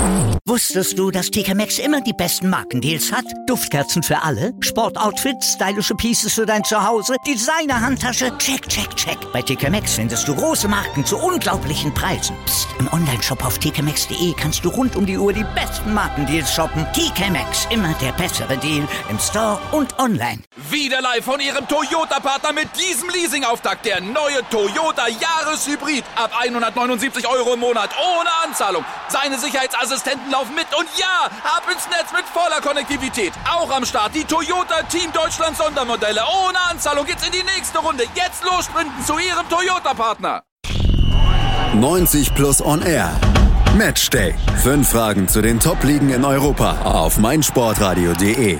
Wusstest du, dass TK Maxx immer die besten Markendeals hat? Duftkerzen für alle, Sportoutfits, stylische Pieces für dein Zuhause, Designer-Handtasche, check, check, check. Bei TK Maxx findest du große Marken zu unglaublichen Preisen. Psst. Im Onlineshop auf tkmaxx.de kannst du rund um die Uhr die besten Markendeals shoppen. TK Maxx, immer der bessere Deal im Store und online. Wieder live von ihrem Toyota-Partner mit diesem Leasing-Auftakt. Der neue Toyota Jahreshybrid. Ab 179 € im Monat. Ohne Anzahlung. Seine Sicherheitsassistenten laufen mit. Und ja, ab ins Netz mit voller Konnektivität. Auch am Start die Toyota Team Deutschland Sondermodelle. Ohne Anzahlung geht's in die nächste Runde. Jetzt los sprinten zu ihrem Toyota-Partner. 90 Plus on Air. Matchday. 5 Fragen zu den Top-Ligen in Europa auf meinsportradio.de.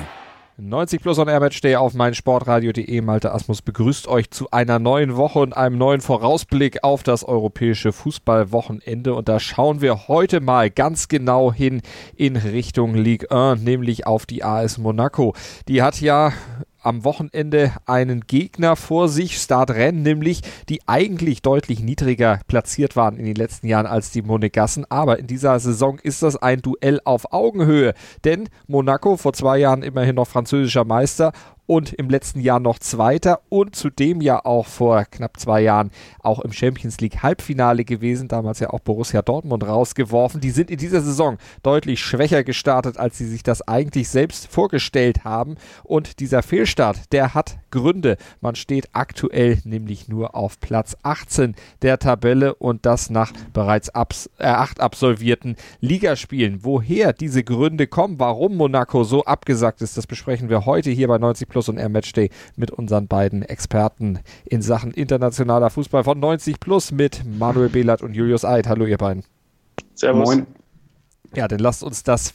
90 Plus on Air Matchday auf meinsportradio.de. Malte Asmus begrüßt euch zu einer neuen Woche und einem neuen Vorausblick auf das europäische Fußballwochenende. Und da schauen wir heute mal ganz genau hin in Richtung Ligue 1, nämlich auf die AS Monaco. Die hat ja am Wochenende einen Gegner vor sich, Stade Rennes nämlich, die eigentlich deutlich niedriger platziert waren in den letzten Jahren als die Monegassen. Aber in dieser Saison ist das ein Duell auf Augenhöhe, denn Monaco vor 2 Jahren immerhin noch französischer Meister und im letzten Jahr noch Zweiter und zudem ja auch vor knapp 2 Jahren auch im Champions League Halbfinale gewesen, damals ja auch Borussia Dortmund rausgeworfen. Die sind in dieser Saison deutlich schwächer gestartet, als sie sich das eigentlich selbst vorgestellt haben, und dieser Fehlstart, der hat Gründe. Man steht aktuell nämlich nur auf Platz 18 der Tabelle und das nach bereits 8 absolvierten Ligaspielen. Woher diese Gründe kommen, warum Monaco so abgesackt ist, das besprechen wir heute hier bei 90 Plus und Air Matchday mit unseren beiden Experten in Sachen internationaler Fußball von 90 Plus mit Manuel Behlert und Julius Eid. Hallo ihr beiden. Servus. Moin. Ja, dann lasst uns das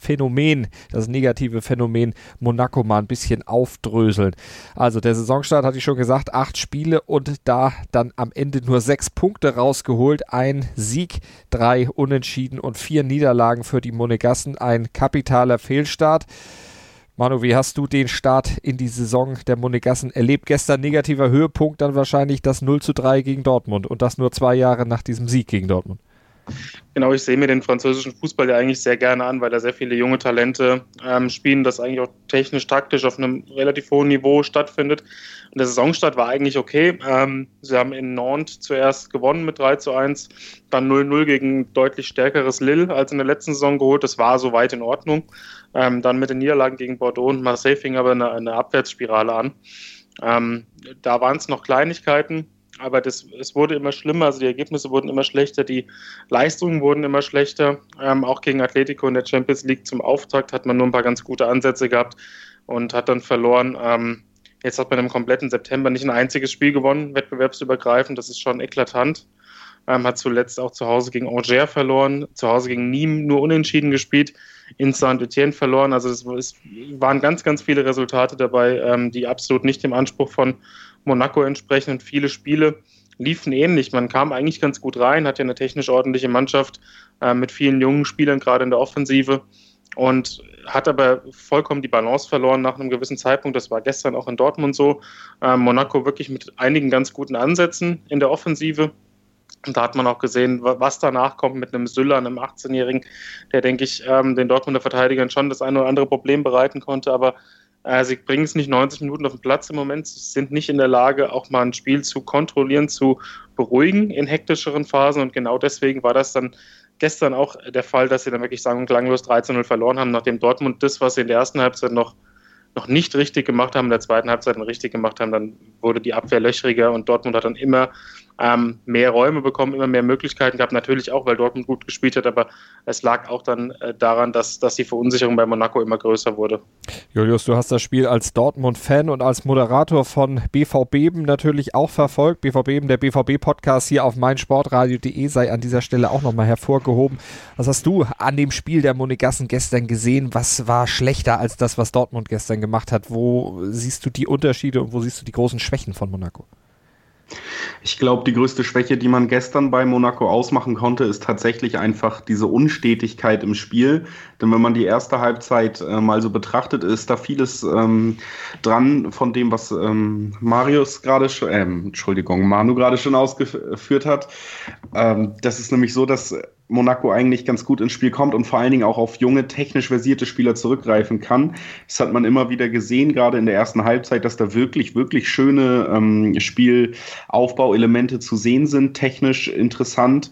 negative Phänomen Monaco mal ein bisschen aufdröseln. Also der Saisonstart, hatte ich schon gesagt, 8 Spiele und da dann am Ende nur 6 Punkte rausgeholt. Ein Sieg, 3 Unentschieden und 4 Niederlagen für die Monegassen. Ein kapitaler Fehlstart. Manu, wie hast du den Start in die Saison der Monegassen erlebt? Gestern negativer Höhepunkt, dann wahrscheinlich das 0:3 gegen Dortmund und das nur 2 Jahre nach diesem Sieg gegen Dortmund. Genau, ich sehe mir den französischen Fußball ja eigentlich sehr gerne an, weil da sehr viele junge Talente spielen, das eigentlich auch technisch, taktisch auf einem relativ hohen Niveau stattfindet. Und der Saisonstart war eigentlich okay. Sie haben in Nantes zuerst gewonnen mit 3:1, dann 0:0 gegen deutlich stärkeres Lille als in der letzten Saison geholt. Das war soweit in Ordnung. Dann mit den Niederlagen gegen Bordeaux und Marseille fing aber eine Abwärtsspirale an. Da waren es noch Kleinigkeiten, aber es wurde immer schlimmer, also die Ergebnisse wurden immer schlechter, die Leistungen wurden immer schlechter. Auch gegen Atletico in der Champions League zum Auftakt hat man nur ein paar ganz gute Ansätze gehabt und hat dann verloren. Jetzt hat man im kompletten September nicht ein einziges Spiel gewonnen, wettbewerbsübergreifend, das ist schon eklatant. Hat zuletzt auch zu Hause gegen Angers verloren, zu Hause gegen Nîmes nur unentschieden gespielt, in Saint-Étienne verloren. Also es waren ganz, ganz viele Resultate dabei, die absolut nicht dem Anspruch von Monaco entsprechen. Und viele Spiele liefen ähnlich. Man kam eigentlich ganz gut rein, hat ja eine technisch ordentliche Mannschaft mit vielen jungen Spielern, gerade in der Offensive, und hat aber vollkommen die Balance verloren nach einem gewissen Zeitpunkt. Das war gestern auch in Dortmund so. Monaco wirklich mit einigen ganz guten Ansätzen in der Offensive. Und da hat man auch gesehen, was danach kommt mit einem Süller, einem 18-Jährigen, der, denke ich, den Dortmunder Verteidigern schon das eine oder andere Problem bereiten konnte. Aber sie bringen es nicht 90 Minuten auf den Platz im Moment. Sie sind nicht in der Lage, auch mal ein Spiel zu kontrollieren, zu beruhigen in hektischeren Phasen. Und genau deswegen war das dann gestern auch der Fall, dass sie dann wirklich sang- und klanglos 13:0 verloren haben, nachdem Dortmund das, was sie in der ersten Halbzeit noch nicht richtig gemacht haben, in der zweiten Halbzeit dann richtig gemacht haben, dann wurde die Abwehr löchriger und Dortmund hat dann immer mehr Räume bekommen, immer mehr Möglichkeiten gehabt, natürlich auch, weil Dortmund gut gespielt hat, aber es lag auch dann daran, dass die Verunsicherung bei Monaco immer größer wurde. Julius, du hast das Spiel als Dortmund-Fan und als Moderator von BV Beben natürlich auch verfolgt. BV Beben, der BVB-Podcast hier auf meinsportradio.de, sei an dieser Stelle auch nochmal hervorgehoben. Was hast du an dem Spiel der Monegassen gestern gesehen? Was war schlechter als das, was Dortmund gestern gemacht hat? Wo siehst du die Unterschiede und wo siehst du die großen Schwächen von Monaco? Ich glaube, die größte Schwäche, die man gestern bei Monaco ausmachen konnte, ist tatsächlich einfach diese Unstetigkeit im Spiel. Denn wenn man die erste Halbzeit mal so betrachtet, ist da vieles dran von dem, was Manu gerade schon ausgeführt hat. Das ist nämlich so, dass Monaco eigentlich ganz gut ins Spiel kommt und vor allen Dingen auch auf junge, technisch versierte Spieler zurückgreifen kann. Das hat man immer wieder gesehen, gerade in der ersten Halbzeit, dass da wirklich, wirklich schöne Spielaufbauelemente zu sehen sind, technisch interessant.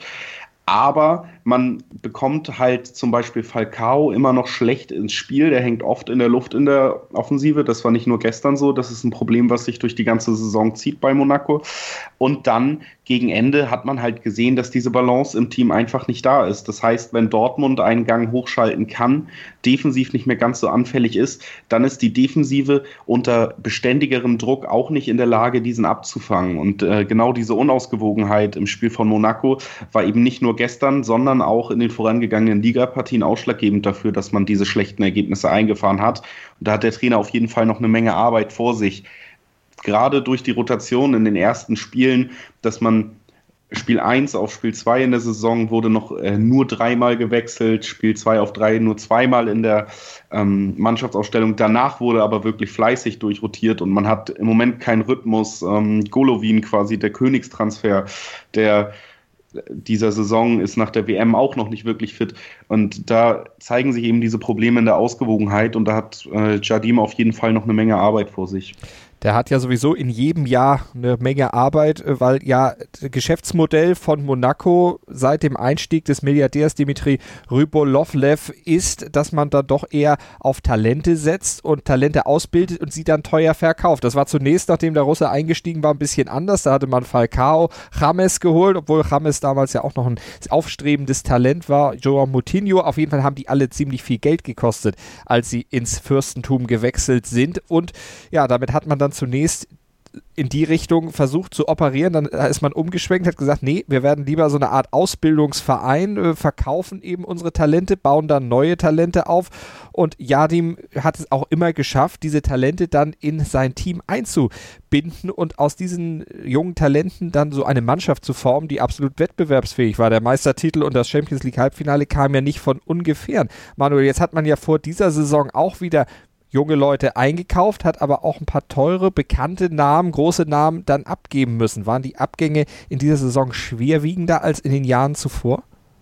Aber man bekommt halt zum Beispiel Falcao immer noch schlecht ins Spiel. Der hängt oft in der Luft in der Offensive. Das war nicht nur gestern so. Das ist ein Problem, was sich durch die ganze Saison zieht bei Monaco. Und dann gegen Ende hat man halt gesehen, dass diese Balance im Team einfach nicht da ist. Das heißt, wenn Dortmund einen Gang hochschalten kann, defensiv nicht mehr ganz so anfällig ist, dann ist die Defensive unter beständigerem Druck auch nicht in der Lage, diesen abzufangen. Und genau diese Unausgewogenheit im Spiel von Monaco war eben nicht nur gestern, sondern auch in den vorangegangenen Ligapartien ausschlaggebend dafür, dass man diese schlechten Ergebnisse eingefahren hat. Und da hat der Trainer auf jeden Fall noch eine Menge Arbeit vor sich. Gerade durch die Rotation in den ersten Spielen, dass man Spiel 1 auf Spiel 2 in der Saison wurde noch nur 3-mal gewechselt, Spiel 2 auf 3 nur 2-mal in der Mannschaftsaufstellung. Danach wurde aber wirklich fleißig durchrotiert und man hat im Moment keinen Rhythmus. Golovin quasi der Königstransfer, der dieser Saison ist nach der WM auch noch nicht wirklich fit. Und da zeigen sich eben diese Probleme in der Ausgewogenheit und da hat Jardim auf jeden Fall noch eine Menge Arbeit vor sich. Der hat ja sowieso in jedem Jahr eine Menge Arbeit, weil ja das Geschäftsmodell von Monaco seit dem Einstieg des Milliardärs Dimitri Rybolovlev ist, dass man da doch eher auf Talente setzt und Talente ausbildet und sie dann teuer verkauft. Das war zunächst, nachdem der Russe eingestiegen war, ein bisschen anders. Da hatte man Falcao, James geholt, obwohl James damals ja auch noch ein aufstrebendes Talent war. João Moutinho, auf jeden Fall haben die alle ziemlich viel Geld gekostet, als sie ins Fürstentum gewechselt sind. Und ja, damit hat man dann zunächst in die Richtung versucht zu operieren, dann ist man umgeschwenkt, hat gesagt, nee, wir werden lieber so eine Art Ausbildungsverein, verkaufen eben unsere Talente, bauen dann neue Talente auf und Jardim hat es auch immer geschafft, diese Talente dann in sein Team einzubinden und aus diesen jungen Talenten dann so eine Mannschaft zu formen, die absolut wettbewerbsfähig war. Der Meistertitel und das Champions League Halbfinale kam ja nicht von ungefähr. Manuel, jetzt hat man ja vor dieser Saison auch wieder junge Leute eingekauft, hat aber auch ein paar teure, bekannte Namen, große Namen dann abgeben müssen. Waren die Abgänge in dieser Saison schwerwiegender als in den Jahren zuvor?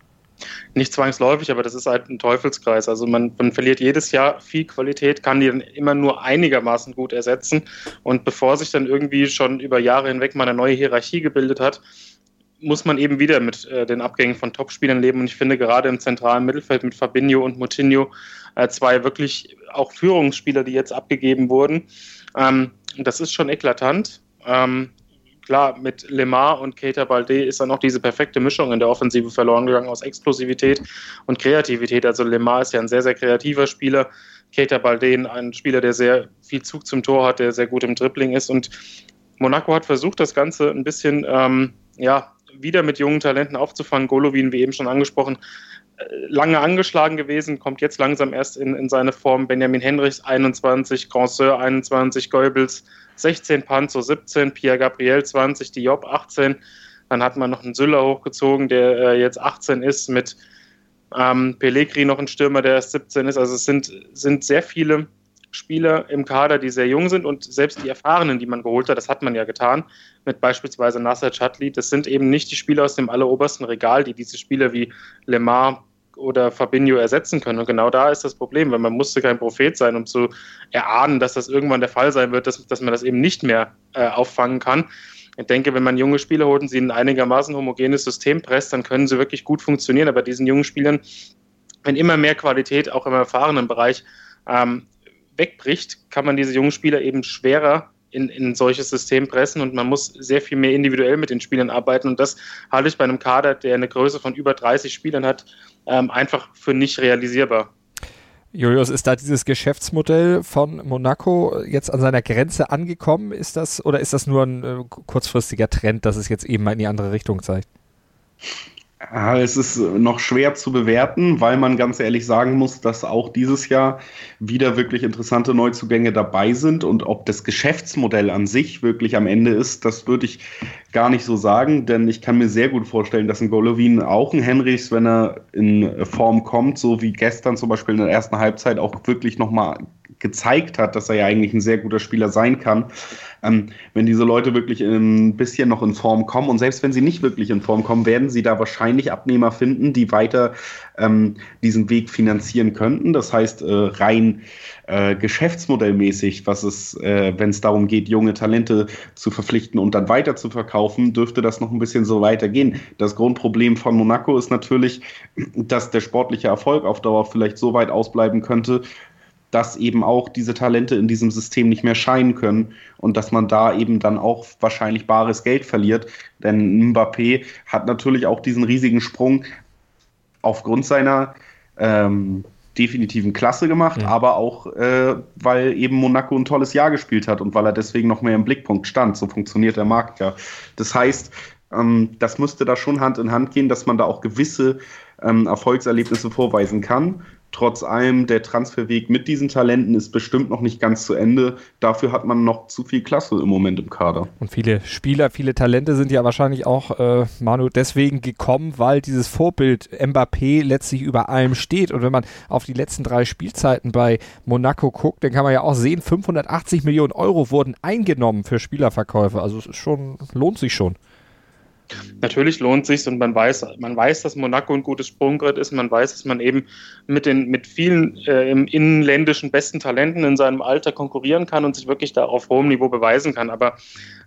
Nicht zwangsläufig, aber das ist halt ein Teufelskreis. Also man verliert jedes Jahr viel Qualität, kann die dann immer nur einigermaßen gut ersetzen. Und bevor sich dann irgendwie schon über Jahre hinweg mal eine neue Hierarchie gebildet hat, muss man eben wieder mit den Abgängen von Topspielern leben. Und ich finde gerade im zentralen Mittelfeld mit Fabinho und Moutinho zwei wirklich auch Führungsspieler, die jetzt abgegeben wurden. Das ist schon eklatant. Klar, mit Lemar und Keita Baldé ist dann auch diese perfekte Mischung in der Offensive verloren gegangen aus Explosivität und Kreativität. Also Lemar ist ja ein sehr, sehr kreativer Spieler. Keita Baldé ein Spieler, der sehr viel Zug zum Tor hat, der sehr gut im Dribbling ist. Und Monaco hat versucht, das Ganze ein bisschen wieder mit jungen Talenten aufzufangen. Golovin, wie eben schon angesprochen, lange angeschlagen gewesen, kommt jetzt langsam erst in seine Form. Benjamin Henrichs 21, Grandseur 21, Goebbels 16, Panzo 17, Pierre Gabriel 20, Diop 18. Dann hat man noch einen Süller hochgezogen, der jetzt 18 ist, mit Pellegrini noch ein Stürmer, der erst 17 ist. Also es sind sehr viele Spieler im Kader, die sehr jung sind und selbst die Erfahrenen, die man geholt hat, das hat man ja getan, mit beispielsweise Nasser Chadli, das sind eben nicht die Spieler aus dem allerobersten Regal, die diese Spieler wie Lemar oder Fabinho ersetzen können. Und genau da ist das Problem, weil man musste kein Prophet sein, um zu erahnen, dass das irgendwann der Fall sein wird, dass man das eben nicht mehr auffangen kann. Ich denke, wenn man junge Spieler holt und sie in ein einigermaßen homogenes System presst, dann können sie wirklich gut funktionieren. Aber diesen jungen Spielern, wenn immer mehr Qualität auch im erfahrenen Bereich wegbricht, kann man diese jungen Spieler eben schwerer in ein solches System pressen und man muss sehr viel mehr individuell mit den Spielern arbeiten und das halte ich bei einem Kader, der eine Größe von über 30 Spielern hat, einfach für nicht realisierbar. Julius, ist da dieses Geschäftsmodell von Monaco jetzt an seiner Grenze angekommen? Ist das nur ein kurzfristiger Trend, dass es jetzt eben mal in die andere Richtung zeigt? Es ist noch schwer zu bewerten, weil man ganz ehrlich sagen muss, dass auch dieses Jahr wieder wirklich interessante Neuzugänge dabei sind und ob das Geschäftsmodell an sich wirklich am Ende ist, das würde ich gar nicht so sagen, denn ich kann mir sehr gut vorstellen, dass ein Golovin, auch ein Henrichs, wenn er in Form kommt, so wie gestern zum Beispiel in der ersten Halbzeit, auch wirklich nochmal gezeigt hat, dass er ja eigentlich ein sehr guter Spieler sein kann. Wenn diese Leute wirklich ein bisschen noch in Form kommen und selbst wenn sie nicht wirklich in Form kommen, werden sie da wahrscheinlich Abnehmer finden, die weiter diesen Weg finanzieren könnten. Das heißt, rein geschäftsmodellmäßig, wenn es darum geht, junge Talente zu verpflichten und dann weiter zu verkaufen, dürfte das noch ein bisschen so weitergehen. Das Grundproblem von Monaco ist natürlich, dass der sportliche Erfolg auf Dauer vielleicht so weit ausbleiben könnte, dass eben auch diese Talente in diesem System nicht mehr scheinen können und dass man da eben dann auch wahrscheinlich bares Geld verliert. Denn Mbappé hat natürlich auch diesen riesigen Sprung aufgrund seiner definitiven Klasse gemacht, aber auch, weil eben Monaco ein tolles Jahr gespielt hat und weil er deswegen noch mehr im Blickpunkt stand. So funktioniert der Markt ja. Das heißt, das müsste da schon Hand in Hand gehen, dass man da auch gewisse Erfolgserlebnisse vorweisen kann. Trotz allem, der Transferweg mit diesen Talenten ist bestimmt noch nicht ganz zu Ende. Dafür hat man noch zu viel Klasse im Moment im Kader. Und viele Spieler, viele Talente sind ja wahrscheinlich auch, Manu, deswegen gekommen, weil dieses Vorbild Mbappé letztlich über allem steht. Und wenn man auf die letzten 3 Spielzeiten bei Monaco guckt, dann kann man ja auch sehen, 580 Millionen Euro wurden eingenommen für Spielerverkäufe. Also es ist schon, lohnt sich schon. Natürlich lohnt sich's und man weiß, dass Monaco ein gutes Sprungbrett ist. Man weiß, dass man eben mit vielen im inländischen besten Talenten in seinem Alter konkurrieren kann und sich wirklich da auf hohem Niveau beweisen kann. Aber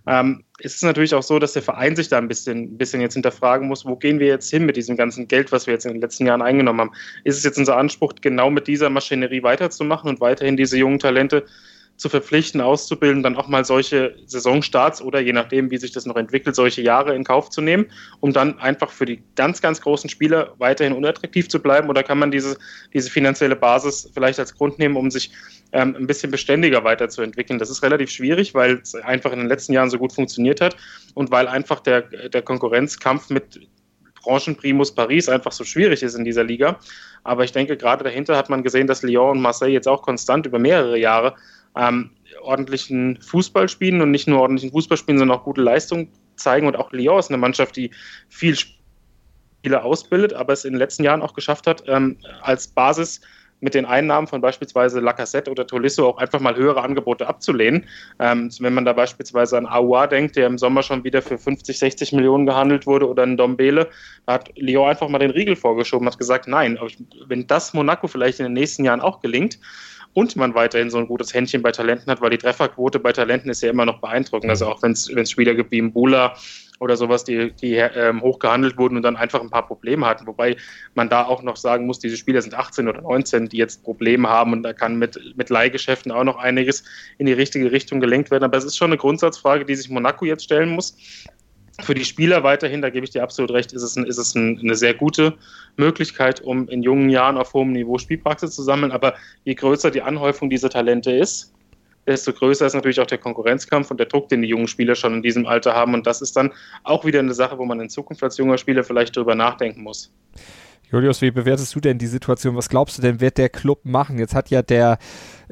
es ist natürlich auch so, dass der Verein sich da ein bisschen jetzt hinterfragen muss, wo gehen wir jetzt hin mit diesem ganzen Geld, was wir jetzt in den letzten Jahren eingenommen haben. Ist es jetzt unser Anspruch, genau mit dieser Maschinerie weiterzumachen und weiterhin diese jungen Talente zu verpflichten, auszubilden, dann auch mal solche Saisonstarts oder je nachdem, wie sich das noch entwickelt, solche Jahre in Kauf zu nehmen, um dann einfach für die ganz, ganz großen Spieler weiterhin unattraktiv zu bleiben? Oder kann man diese finanzielle Basis vielleicht als Grund nehmen, um sich ein bisschen beständiger weiterzuentwickeln? Das ist relativ schwierig, weil es einfach in den letzten Jahren so gut funktioniert hat und weil einfach der Konkurrenzkampf mit Branchenprimus Paris einfach so schwierig ist in dieser Liga. Aber ich denke, gerade dahinter hat man gesehen, dass Lyon und Marseille jetzt auch konstant über mehrere Jahre ordentlichen Fußball spielen und nicht nur ordentlichen Fußball spielen, sondern auch gute Leistung zeigen. Und auch Lyon ist eine Mannschaft, die viel Spieler ausbildet, aber es in den letzten Jahren auch geschafft hat, als Basis mit den Einnahmen von beispielsweise Lacazette oder Tolisso auch einfach mal höhere Angebote abzulehnen. Wenn man da beispielsweise an Aouar denkt, der im Sommer schon wieder für 50, 60 Millionen gehandelt wurde, oder an Ndombele, da hat Lyon einfach mal den Riegel vorgeschoben, hat gesagt, nein, wenn das Monaco vielleicht in den nächsten Jahren auch gelingt, und man weiterhin so ein gutes Händchen bei Talenten hat, weil die Trefferquote bei Talenten ist ja immer noch beeindruckend. Also auch wenn es Spieler gibt wie Mbula oder sowas, die hoch gehandelt wurden und dann einfach ein paar Probleme hatten. Wobei man da auch noch sagen muss, diese Spieler sind 18 oder 19, die jetzt Probleme haben und da kann mit Leihgeschäften auch noch einiges in die richtige Richtung gelenkt werden. Aber es ist schon eine Grundsatzfrage, die sich Monaco jetzt stellen muss. Für die Spieler weiterhin, da gebe ich dir absolut recht, ist es eine sehr gute Möglichkeit, um in jungen Jahren auf hohem Niveau Spielpraxis zu sammeln. Aber je größer die Anhäufung dieser Talente ist, desto größer ist natürlich auch der Konkurrenzkampf und der Druck, den die jungen Spieler schon in diesem Alter haben. Und das ist dann auch wieder eine Sache, wo man in Zukunft als junger Spieler vielleicht drüber nachdenken muss. Julius, wie bewertest du denn die Situation? Was glaubst du denn, wird der Club machen? Jetzt hat ja der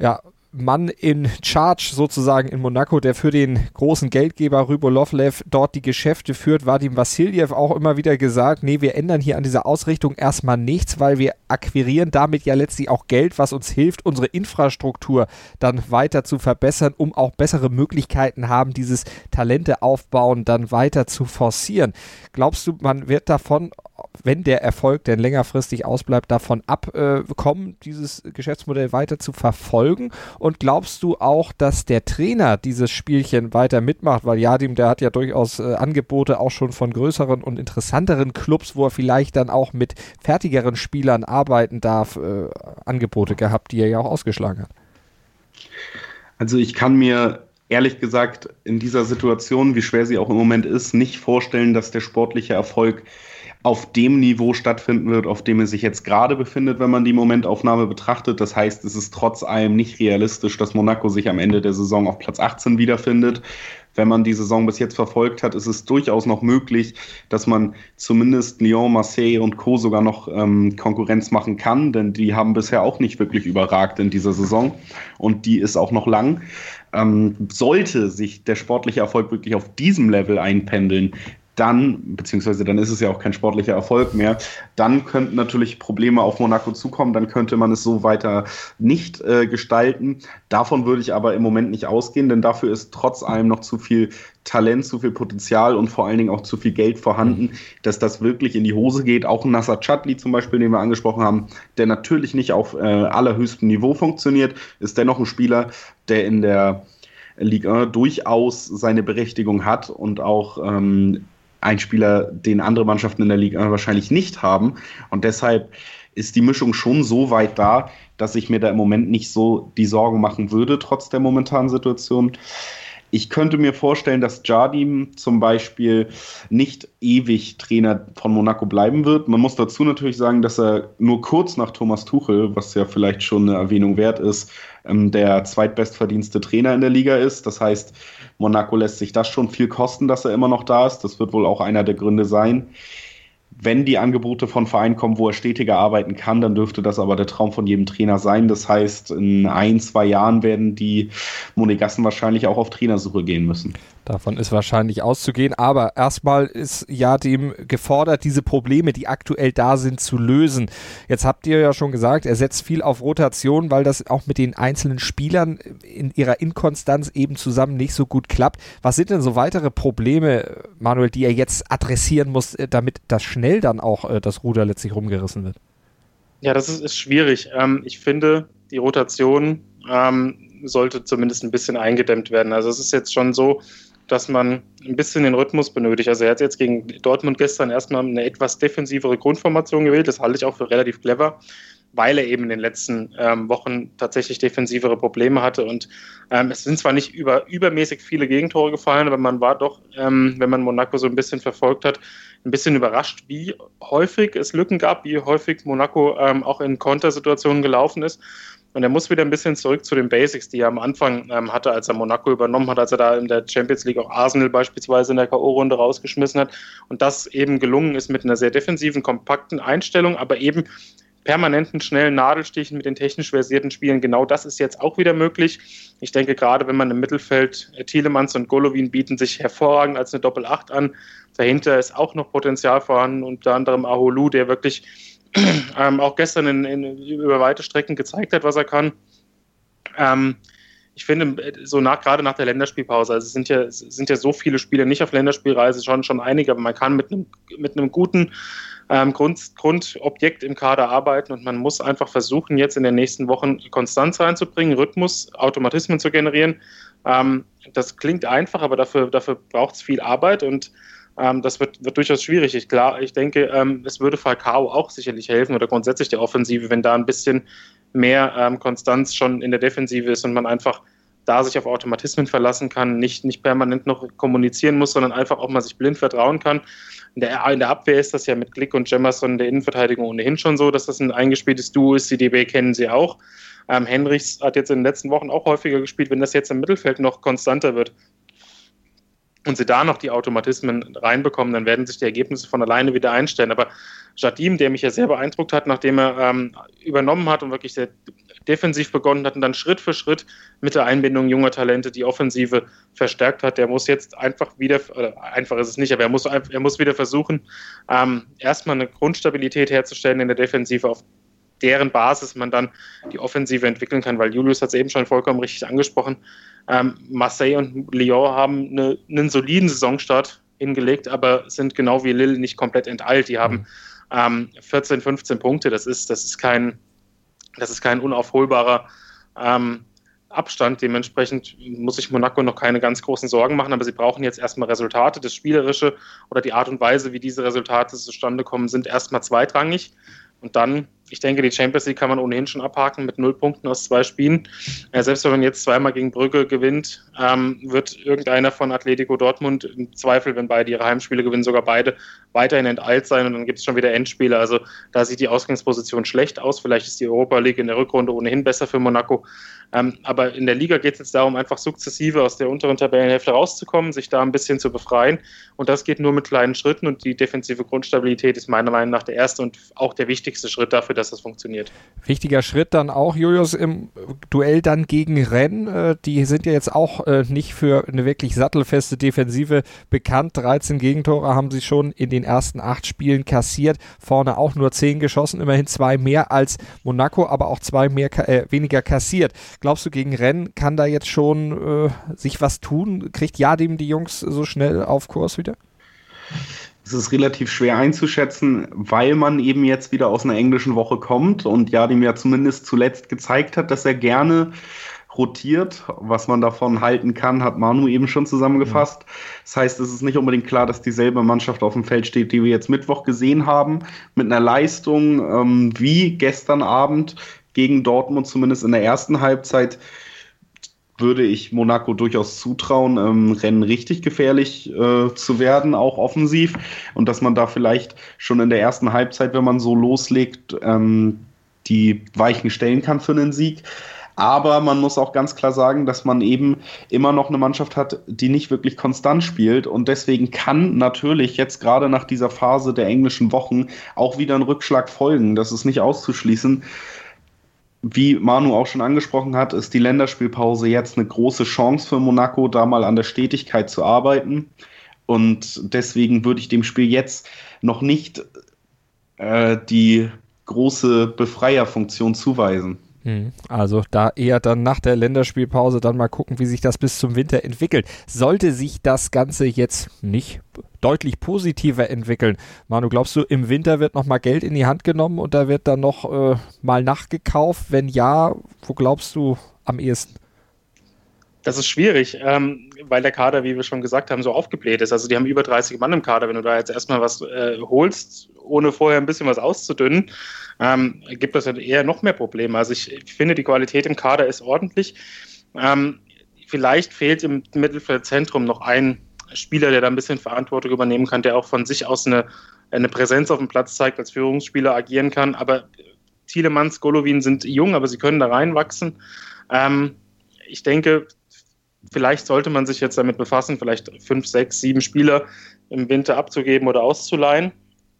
Mann in Charge sozusagen in Monaco, der für den großen Geldgeber Rybolovlev dort die Geschäfte führt, Vadim Vassiljev, auch immer wieder gesagt, nee, wir ändern hier an dieser Ausrichtung erstmal nichts, weil wir akquirieren damit ja letztlich auch Geld, was uns hilft, unsere Infrastruktur dann weiter zu verbessern, um auch bessere Möglichkeiten haben, dieses Talente aufbauen dann weiter zu forcieren. Glaubst du, man wird davon, wenn der Erfolg denn längerfristig ausbleibt, davon abkommen, dieses Geschäftsmodell weiter zu verfolgen? Und glaubst du auch, dass der Trainer dieses Spielchen weiter mitmacht? Weil Vadim, der hat ja durchaus Angebote auch schon von größeren und interessanteren Clubs, wo er vielleicht dann auch mit fertigeren Spielern arbeiten darf, Angebote gehabt, die er ja auch ausgeschlagen hat. Also ich kann mir ehrlich gesagt in dieser Situation, wie schwer sie auch im Moment ist, nicht vorstellen, dass der sportliche Erfolg auf dem Niveau stattfinden wird, auf dem er sich jetzt gerade befindet, wenn man die Momentaufnahme betrachtet. Das heißt, es ist trotz allem nicht realistisch, dass Monaco sich am Ende der Saison auf Platz 18 wiederfindet. Wenn man die Saison bis jetzt verfolgt hat, ist es durchaus noch möglich, dass man zumindest Lyon, Marseille und Co. sogar noch Konkurrenz machen kann, denn die haben bisher auch nicht wirklich überragt in dieser Saison und die ist auch noch lang. Sollte sich der sportliche Erfolg wirklich auf diesem Level einpendeln, beziehungsweise dann ist es ja auch kein sportlicher Erfolg mehr, dann könnten natürlich Probleme auf Monaco zukommen, dann könnte man es so weiter nicht gestalten. Davon würde ich aber im Moment nicht ausgehen, denn dafür ist trotz allem noch zu viel Talent, zu viel Potenzial und vor allen Dingen auch zu viel Geld vorhanden, dass das wirklich in die Hose geht. Auch Nacer Chadli zum Beispiel, den wir angesprochen haben, der natürlich nicht auf allerhöchstem Niveau funktioniert, ist dennoch ein Spieler, der in der Ligue 1 durchaus seine Berechtigung hat und auch ein Spieler, den andere Mannschaften in der Ligue 1 wahrscheinlich nicht haben. Und deshalb ist die Mischung schon so weit da, dass ich mir da im Moment nicht so die Sorgen machen würde, trotz der momentanen Situation. Ich könnte mir vorstellen, dass Jardim zum Beispiel nicht ewig Trainer von Monaco bleiben wird. Man muss dazu natürlich sagen, dass er nur kurz nach Thomas Tuchel, was ja vielleicht schon eine Erwähnung wert ist, der zweitbestverdienste Trainer in der Liga ist. Das heißt, Monaco lässt sich das schon viel kosten, dass er immer noch da ist. Das wird wohl auch einer der Gründe sein. Wenn die Angebote von Vereinen kommen, wo er stetiger arbeiten kann, dann dürfte das aber der Traum von jedem Trainer sein. Das heißt, in 1-2 Jahren werden die Monegassen wahrscheinlich auch auf Trainersuche gehen müssen. Davon ist wahrscheinlich auszugehen, aber erstmal ist Jardim gefordert, diese Probleme, die aktuell da sind, zu lösen. Jetzt habt ihr ja schon gesagt, er setzt viel auf Rotation, weil das auch mit den einzelnen Spielern in ihrer Inkonstanz eben zusammen nicht so gut klappt. Was sind denn so weitere Probleme, Manuel, die er jetzt adressieren muss, damit das schnell dann auch das Ruder letztlich rumgerissen wird? Ja, das ist schwierig. Ich finde, die Rotation sollte zumindest ein bisschen eingedämmt werden. Also es ist jetzt schon so, dass man ein bisschen den Rhythmus benötigt. Also er hat jetzt gegen Dortmund gestern erstmal eine etwas defensivere Grundformation gewählt. Das halte ich auch für relativ clever, weil er eben in den letzten Wochen tatsächlich defensivere Probleme hatte. Und es sind zwar nicht übermäßig viele Gegentore gefallen, aber man war doch, wenn man Monaco so ein bisschen verfolgt hat, ein bisschen überrascht, wie häufig es Lücken gab, wie häufig Monaco auch in Kontersituationen gelaufen ist. Und er muss wieder ein bisschen zurück zu den Basics, die er am Anfang hatte, als er Monaco übernommen hat, als er da in der Champions League auch Arsenal beispielsweise in der K.O.-Runde rausgeschmissen hat. Und das eben gelungen ist mit einer sehr defensiven, kompakten Einstellung, aber eben permanenten, schnellen Nadelstichen mit den technisch versierten Spielen. Genau das ist jetzt auch wieder möglich. Ich denke, gerade wenn man im Mittelfeld Tielemans und Golovin bieten sich hervorragend als eine Doppel-8 an. Dahinter ist auch noch Potenzial vorhanden, unter anderem Aholu, der wirklich auch gestern über weite Strecken gezeigt hat, was er kann. Ich finde, gerade nach der Länderspielpause, also es sind ja so viele Spieler nicht auf Länderspielreise, schon einige, aber man kann mit einem guten Grundobjekt im Kader arbeiten und man muss einfach versuchen, jetzt in den nächsten Wochen Konstanz reinzubringen, Rhythmus, Automatismen zu generieren. Das klingt einfach, aber dafür braucht es viel Arbeit und das wird durchaus schwierig. Ich denke, es würde Falcao auch sicherlich helfen oder grundsätzlich der Offensive, wenn da ein bisschen mehr Konstanz schon in der Defensive ist und man einfach da sich auf Automatismen verlassen kann, nicht permanent noch kommunizieren muss, sondern einfach auch mal sich blind vertrauen kann. In der Abwehr ist das ja mit Glick und Jemerson in der Innenverteidigung ohnehin schon so, dass das ein eingespieltes Duo ist. Die DB kennen sie auch. Henrichs hat jetzt in den letzten Wochen auch häufiger gespielt. Wenn das jetzt im Mittelfeld noch konstanter wird und sie da noch die Automatismen reinbekommen, dann werden sich die Ergebnisse von alleine wieder einstellen. Aber Jardim, der mich ja sehr beeindruckt hat, nachdem er übernommen hat und wirklich sehr defensiv begonnen hat und dann Schritt für Schritt mit der Einbindung junger Talente die Offensive verstärkt hat, der muss jetzt einfach wieder, einfach ist es nicht, aber er muss wieder versuchen, erstmal eine Grundstabilität herzustellen in der Defensive, auf deren Basis man dann die Offensive entwickeln kann, weil Julius hat es eben schon vollkommen richtig angesprochen. Marseille und Lyon haben einen soliden Saisonstart hingelegt, aber sind genau wie Lille nicht komplett enteilt. Die haben 14, 15 Punkte. Das ist kein unaufholbarer Abstand. Dementsprechend muss sich Monaco noch keine ganz großen Sorgen machen, aber sie brauchen jetzt erstmal Resultate. Das Spielerische oder die Art und Weise, wie diese Resultate zustande kommen, sind erstmal zweitrangig. Und dann, ich denke, die Champions League kann man ohnehin schon abhaken mit 0 Punkten aus 2 Spielen. Selbst wenn man jetzt zweimal gegen Brügge gewinnt, wird irgendeiner von Atletico Dortmund im Zweifel, wenn beide ihre Heimspiele gewinnen, sogar beide weiterhin enteilt sein und dann gibt es schon wieder Endspiele. Also da sieht die Ausgangsposition schlecht aus. Vielleicht ist die Europa League in der Rückrunde ohnehin besser für Monaco. Aber in der Liga geht es jetzt darum, einfach sukzessive aus der unteren Tabellenhälfte rauszukommen, sich da ein bisschen zu befreien. Und das geht nur mit kleinen Schritten und die defensive Grundstabilität ist meiner Meinung nach der erste und auch der wichtigste Schritt dafür, dass das funktioniert. Wichtiger Schritt dann auch, Julius, im Duell dann gegen Rennes. Die sind ja jetzt auch nicht für eine wirklich sattelfeste Defensive bekannt. 13 Gegentore haben sie schon in den ersten 8 Spielen kassiert. Vorne auch nur 10 geschossen, immerhin 2 mehr als Monaco, aber auch 2 weniger kassiert. Glaubst du, gegen Rennes kann da jetzt schon sich was tun? Kriegt Jardim die Jungs so schnell auf Kurs wieder? Es ist relativ schwer einzuschätzen, weil man eben jetzt wieder aus einer englischen Woche kommt und Jardim ja zumindest zuletzt gezeigt hat, dass er gerne rotiert. Was man davon halten kann, hat Manu eben schon zusammengefasst. Das heißt, es ist nicht unbedingt klar, dass dieselbe Mannschaft auf dem Feld steht, die wir jetzt Mittwoch gesehen haben, mit einer Leistung wie gestern Abend gegen Dortmund, zumindest in der ersten Halbzeit, würde ich Monaco durchaus zutrauen, Rennes richtig gefährlich zu werden, auch offensiv. Und dass man da vielleicht schon in der ersten Halbzeit, wenn man so loslegt, die Weichen stellen kann für einen Sieg. Aber man muss auch ganz klar sagen, dass man eben immer noch eine Mannschaft hat, die nicht wirklich konstant spielt. Und deswegen kann natürlich jetzt gerade nach dieser Phase der englischen Wochen auch wieder ein Rückschlag folgen. Das ist nicht auszuschließen. Wie Manu auch schon angesprochen hat, ist die Länderspielpause jetzt eine große Chance für Monaco, da mal an der Stetigkeit zu arbeiten. Und deswegen würde ich dem Spiel jetzt noch nicht die große Befreierfunktion zuweisen. Also da eher dann nach der Länderspielpause dann mal gucken, wie sich das bis zum Winter entwickelt. Sollte sich das Ganze jetzt nicht deutlich positiver entwickeln, Manu, glaubst du, im Winter wird nochmal Geld in die Hand genommen und da wird dann noch mal nachgekauft? Wenn ja, wo glaubst du am ehesten? Das ist schwierig, weil der Kader, wie wir schon gesagt haben, so aufgebläht ist. Also die haben über 30 Mann im Kader. Wenn du da jetzt erstmal was holst, ohne vorher ein bisschen was auszudünnen, gibt das dann eher noch mehr Probleme. Also ich finde, die Qualität im Kader ist ordentlich. Vielleicht fehlt im Mittelfeldzentrum noch ein Spieler, der da ein bisschen Verantwortung übernehmen kann, der auch von sich aus eine Präsenz auf dem Platz zeigt, als Führungsspieler agieren kann. Aber Tielemans, Golovin sind jung, aber sie können da reinwachsen. Ich denke, vielleicht sollte man sich jetzt damit befassen, vielleicht 5, 6, 7 Spieler im Winter abzugeben oder auszuleihen,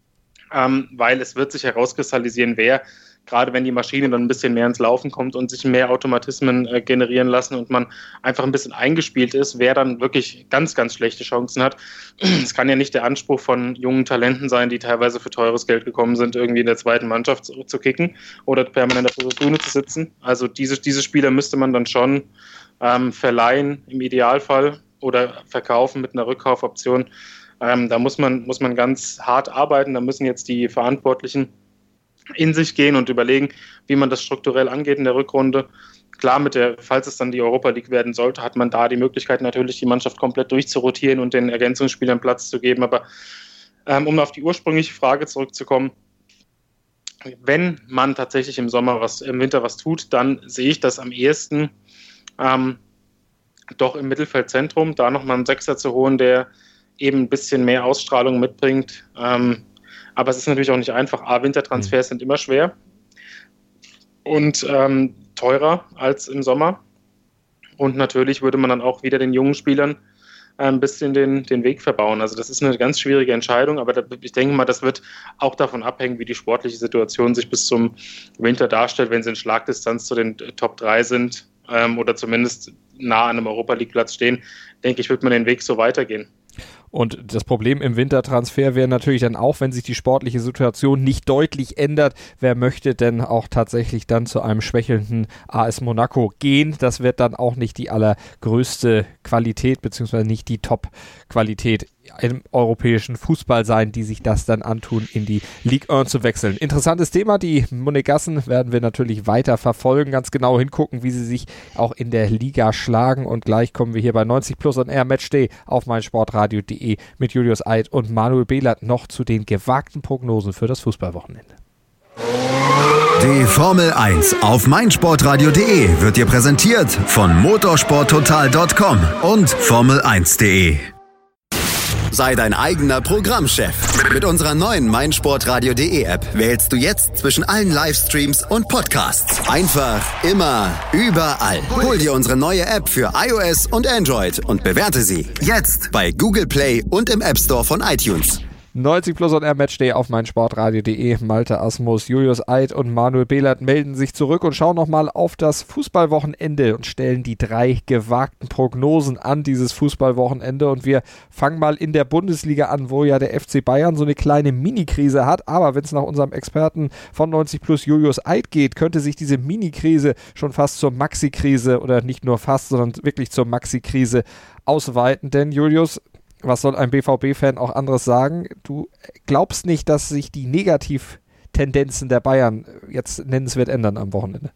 weil es wird sich herauskristallisieren, wer, gerade wenn die Maschine dann ein bisschen mehr ins Laufen kommt und sich mehr Automatismen generieren lassen und man einfach ein bisschen eingespielt ist, wer dann wirklich ganz, ganz schlechte Chancen hat. Es kann ja nicht der Anspruch von jungen Talenten sein, die teilweise für teures Geld gekommen sind, irgendwie in der zweiten Mannschaft zu kicken oder permanent auf der Tribüne zu sitzen. Also diese Spieler müsste man dann schon verleihen im Idealfall oder verkaufen mit einer Rückkaufoption. Da muss man ganz hart arbeiten, da müssen jetzt die Verantwortlichen in sich gehen und überlegen, wie man das strukturell angeht in der Rückrunde. Klar, falls es dann die Europa League werden sollte, hat man da die Möglichkeit natürlich, die Mannschaft komplett durchzurotieren und den Ergänzungsspielern Platz zu geben. Aber um auf die ursprüngliche Frage zurückzukommen, wenn man tatsächlich im Winter was tut, dann sehe ich das am ehesten doch im Mittelfeldzentrum, da nochmal einen Sechser zu holen, der eben ein bisschen mehr Ausstrahlung mitbringt. Aber es ist natürlich auch nicht einfach. Wintertransfers sind immer schwer und teurer als im Sommer. Und natürlich würde man dann auch wieder den jungen Spielern ein bisschen den Weg verbauen. Also das ist eine ganz schwierige Entscheidung, aber ich denke mal, das wird auch davon abhängen, wie die sportliche Situation sich bis zum Winter darstellt, wenn sie in Schlagdistanz zu den Top 3 sind oder zumindest nah an einem Europa-League-Platz stehen, denke ich, wird man den Weg so weitergehen. Und das Problem im Wintertransfer wäre natürlich dann auch, wenn sich die sportliche Situation nicht deutlich ändert, wer möchte denn auch tatsächlich dann zu einem schwächelnden AS Monaco gehen? Das wird dann auch nicht die allergrößte Qualität, beziehungsweise nicht die Top-Qualität im europäischen Fußball sein, die sich das dann antun, in die Ligue 1 zu wechseln. Interessantes Thema, die Monegassen werden wir natürlich weiter verfolgen, ganz genau hingucken, wie sie sich auch in der Liga schlagen und gleich kommen wir hier bei 90 Plus on Air Matchday auf meinsportradio.de mit Julius Eid und Manuel Behlert noch zu den gewagten Prognosen für das Fußballwochenende. Die Formel 1 auf meinsportradio.de wird dir präsentiert von motorsporttotal.com und formel1.de. Sei dein eigener Programmchef. Mit unserer neuen meinsportradio.de App wählst du jetzt zwischen allen Livestreams und Podcasts. Einfach, immer, überall. Hol dir unsere neue App für iOS und Android und bewerte sie jetzt bei Google Play und im App Store von iTunes. 90 Plus on Air Matchday auf meinsportradio.de. Malte Asmus, Julius Eid und Manuel Behlert melden sich zurück und schauen nochmal auf das Fußballwochenende und stellen die 3 gewagten Prognosen an dieses Fußballwochenende. Und wir fangen mal in der Bundesliga an, wo ja der FC Bayern so eine kleine Mini-Krise hat. Aber wenn es nach unserem Experten von 90 Plus Julius Eid geht, könnte sich diese Mini-Krise schon fast zur Maxi-Krise oder nicht nur fast, sondern wirklich zur Maxi-Krise ausweiten. Denn Julius, was soll ein BVB-Fan auch anderes sagen? Du glaubst nicht, dass sich die Negativtendenzen der Bayern jetzt nennenswert ändern am Wochenende?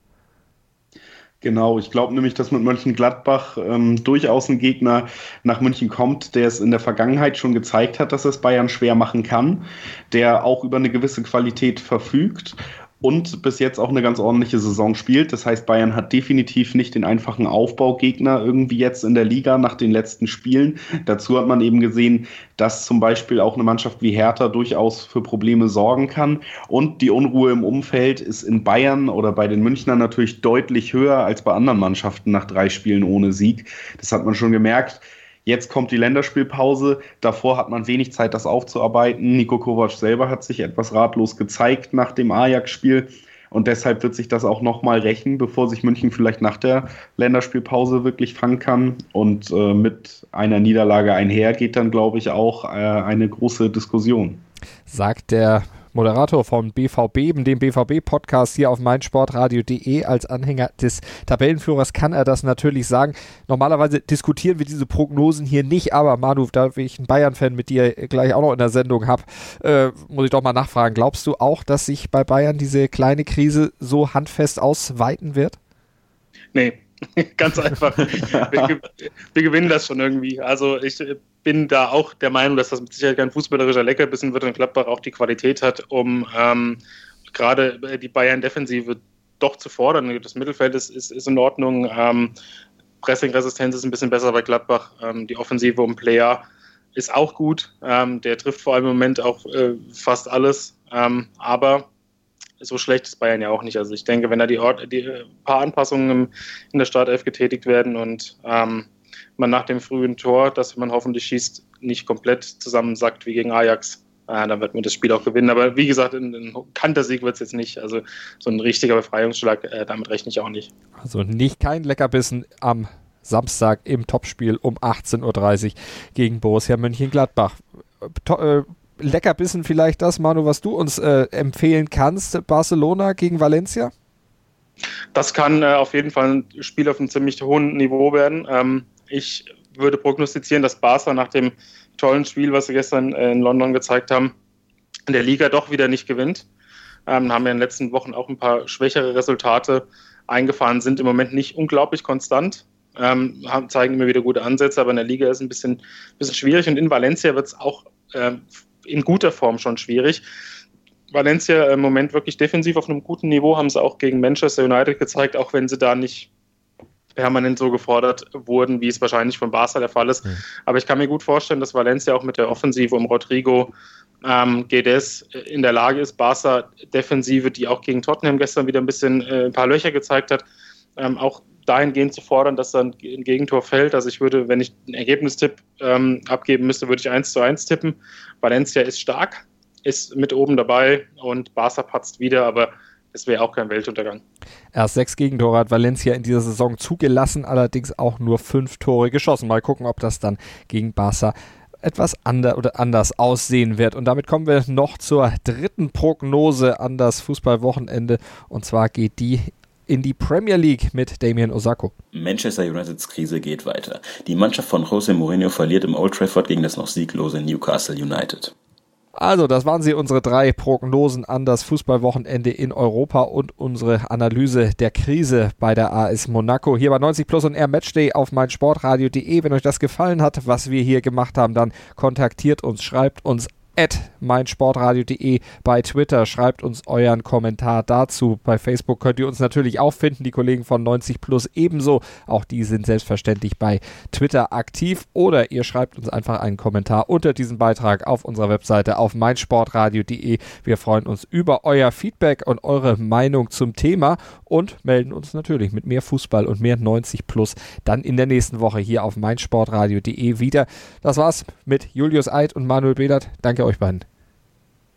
Genau, ich glaube nämlich, dass mit Mönchengladbach durchaus ein Gegner nach München kommt, der es in der Vergangenheit schon gezeigt hat, dass es Bayern schwer machen kann, der auch über eine gewisse Qualität verfügt und bis jetzt auch eine ganz ordentliche Saison spielt. Das heißt, Bayern hat definitiv nicht den einfachen Aufbaugegner irgendwie jetzt in der Liga nach den letzten Spielen. Dazu hat man eben gesehen, dass zum Beispiel auch eine Mannschaft wie Hertha durchaus für Probleme sorgen kann. Und die Unruhe im Umfeld ist in Bayern oder bei den Münchnern natürlich deutlich höher als bei anderen Mannschaften nach 3 Spielen ohne Sieg. Das hat man schon gemerkt. Jetzt kommt die Länderspielpause. Davor hat man wenig Zeit, das aufzuarbeiten. Niko Kovac selber hat sich etwas ratlos gezeigt nach dem Ajax-Spiel. Und deshalb wird sich das auch nochmal rächen, bevor sich München vielleicht nach der Länderspielpause wirklich fangen kann. Und mit einer Niederlage einher geht dann, glaube ich, auch eine große Diskussion. Sagt der Moderator von BVB, dem BVB-Podcast hier auf meinsportradio.de. Als Anhänger des Tabellenführers kann er das natürlich sagen. Normalerweise diskutieren wir diese Prognosen hier nicht, aber Manu, da ich einen Bayern-Fan mit dir gleich auch noch in der Sendung habe, muss ich doch mal nachfragen. Glaubst du auch, dass sich bei Bayern diese kleine Krise so handfest ausweiten wird? Nee, ganz einfach. Wir gewinnen das schon irgendwie. Also ich bin da auch der Meinung, dass das mit Sicherheit kein fußballerischer Leckerbissen wird und Gladbach auch die Qualität hat, um gerade die Bayern-Defensive doch zu fordern. Das Mittelfeld ist in Ordnung. Pressing-Resistenz ist ein bisschen besser bei Gladbach. Die Offensive um Player ist auch gut. Der trifft vor allem im Moment auch fast alles. Aber so schlecht ist Bayern ja auch nicht. Also ich denke, wenn da die paar Anpassungen in der Startelf getätigt werden und man nach dem frühen Tor, das man hoffentlich schießt, nicht komplett zusammensackt wie gegen Ajax, dann wird man das Spiel auch gewinnen. Aber wie gesagt, ein Kantersieg wird es jetzt nicht. Also so ein richtiger Befreiungsschlag, damit rechne ich auch nicht. Also kein Leckerbissen am Samstag im Topspiel um 18.30 Uhr gegen Borussia Mönchengladbach. Leckerbissen vielleicht das, Manu, was du uns empfehlen kannst, Barcelona gegen Valencia? Das kann auf jeden Fall ein Spiel auf einem ziemlich hohen Niveau werden. Ich würde prognostizieren, dass Barca nach dem tollen Spiel, was sie gestern in London gezeigt haben, in der Liga doch wieder nicht gewinnt. Haben ja in den letzten Wochen auch ein paar schwächere Resultate eingefahren, sind im Moment nicht unglaublich konstant, zeigen immer wieder gute Ansätze, aber in der Liga ist es ein bisschen schwierig und in Valencia wird es auch in guter Form schon schwierig. Valencia im Moment wirklich defensiv auf einem guten Niveau, haben sie auch gegen Manchester United gezeigt, auch wenn sie da nicht permanent so gefordert wurden, wie es wahrscheinlich von Barca der Fall ist. Aber ich kann mir gut vorstellen, dass Valencia auch mit der Offensive um Rodrigo, Guedes in der Lage ist, Barca Defensive, die auch gegen Tottenham gestern wieder ein paar Löcher gezeigt hat, auch dahingehend zu fordern, dass dann ein Gegentor fällt. Also ich würde, wenn ich einen Ergebnistipp abgeben müsste, würde ich 1:1 tippen. Valencia ist stark, ist mit oben dabei und Barca patzt wieder, aber es wäre auch kein Weltuntergang. Erst 6 Gegentore hat Valencia in dieser Saison zugelassen, allerdings auch nur 5 Tore geschossen. Mal gucken, ob das dann gegen Barca etwas anders aussehen wird. Und damit kommen wir noch zur dritten Prognose an das Fußballwochenende. Und zwar geht die in die Premier League mit Damien Osako. Manchester Uniteds Krise geht weiter. Die Mannschaft von José Mourinho verliert im Old Trafford gegen das noch sieglose Newcastle United. Also, das waren sie, unsere 3 Prognosen an das Fußballwochenende in Europa und unsere Analyse der Krise bei der AS Monaco. Hier bei 90 Plus und Air Matchday auf meinsportradio.de. Wenn euch das gefallen hat, was wir hier gemacht haben, dann kontaktiert uns, schreibt uns @meinsportradio.de bei Twitter, schreibt uns euren Kommentar dazu. Bei Facebook könnt ihr uns natürlich auch finden, die Kollegen von 90 Plus ebenso. Auch die sind selbstverständlich bei Twitter aktiv. Oder ihr schreibt uns einfach einen Kommentar unter diesem Beitrag auf unserer Webseite auf meinsportradio.de. Wir freuen uns über euer Feedback und eure Meinung zum Thema und melden uns natürlich mit mehr Fußball und mehr 90 Plus dann in der nächsten Woche hier auf meinsportradio.de wieder. Das war's mit Julius Eid und Manuel Behlert. Danke euch beiden.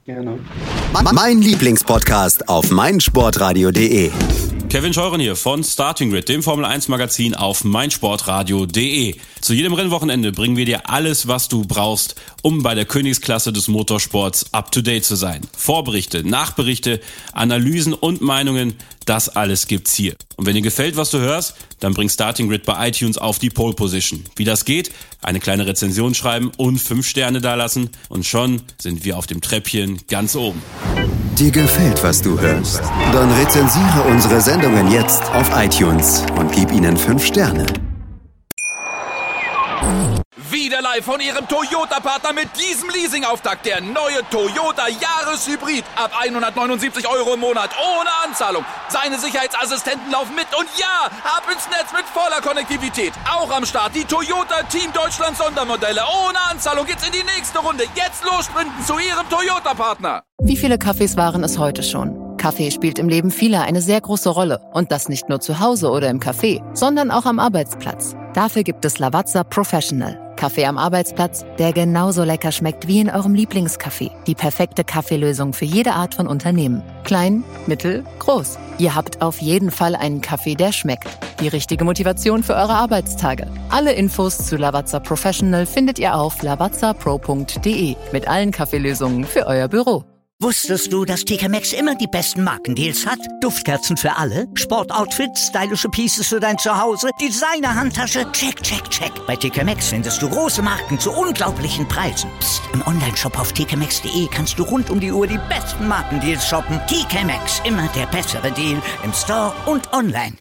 Gerne. Mein Lieblingspodcast auf meinsportradio.de. Kevin Scheuren hier von Starting Grid, dem Formel-1-Magazin auf meinsportradio.de. Zu jedem Rennwochenende bringen wir dir alles, was du brauchst, um bei der Königsklasse des Motorsports up-to-date zu sein. Vorberichte, Nachberichte, Analysen und Meinungen, das alles gibt's hier. Und wenn dir gefällt, was du hörst, dann bring Starting Grid bei iTunes auf die Pole Position. Wie das geht? Eine kleine Rezension schreiben und 5 Sterne dalassen und schon sind wir auf dem Treppchen ganz oben. Dir gefällt, was du hörst? Dann rezensiere unsere Sendungen jetzt auf iTunes und gib ihnen 5 Sterne. Wieder live von Ihrem Toyota-Partner mit diesem Leasing-Auftakt. Der neue Toyota Jahreshybrid. Ab 179 Euro im Monat. Ohne Anzahlung. Seine Sicherheitsassistenten laufen mit. Und ja, ab ins Netz mit voller Konnektivität. Auch am Start die Toyota Team Deutschland Sondermodelle. Ohne Anzahlung geht's in die nächste Runde. Jetzt los sprinten zu Ihrem Toyota-Partner. Wie viele Kaffees waren es heute schon? Kaffee spielt im Leben vieler eine sehr große Rolle. Und das nicht nur zu Hause oder im Café, sondern auch am Arbeitsplatz. Dafür gibt es Lavazza Professional. Kaffee am Arbeitsplatz, der genauso lecker schmeckt wie in eurem Lieblingscafé. Die perfekte Kaffeelösung für jede Art von Unternehmen. Klein, mittel, groß. Ihr habt auf jeden Fall einen Kaffee, der schmeckt. Die richtige Motivation für eure Arbeitstage. Alle Infos zu Lavazza Professional findet ihr auf lavazzapro.de mit allen Kaffeelösungen für euer Büro. Wusstest du, dass TK Maxx immer die besten Markendeals hat? Duftkerzen für alle, Sportoutfits, stylische Pieces für dein Zuhause, Designer-Handtasche, check, check, check. Bei TK Maxx findest du große Marken zu unglaublichen Preisen. Psst. Im Onlineshop auf tkmaxx.de kannst du rund um die Uhr die besten Markendeals shoppen. TK Maxx, immer der bessere Deal im Store und online.